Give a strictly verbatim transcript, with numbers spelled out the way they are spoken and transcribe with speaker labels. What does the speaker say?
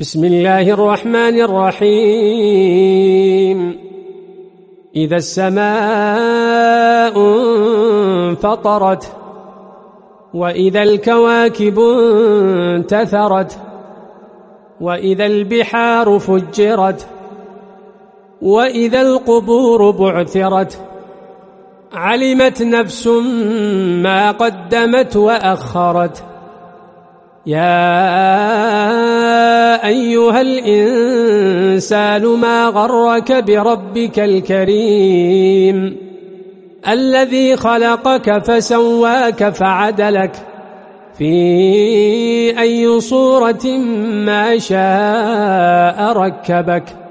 Speaker 1: بسم الله الرحمن الرحيم إذا السماء انفطرت وإذا الكواكب انتثرت وإذا البحار فجرت وإذا القبور بعثرت علمت نفس ما قدمت وأخرت يا أيها الإنسان ما غرك بربك الكريم الذي خلقك فسواك فعدلك في أي صورة ما شاء ركبك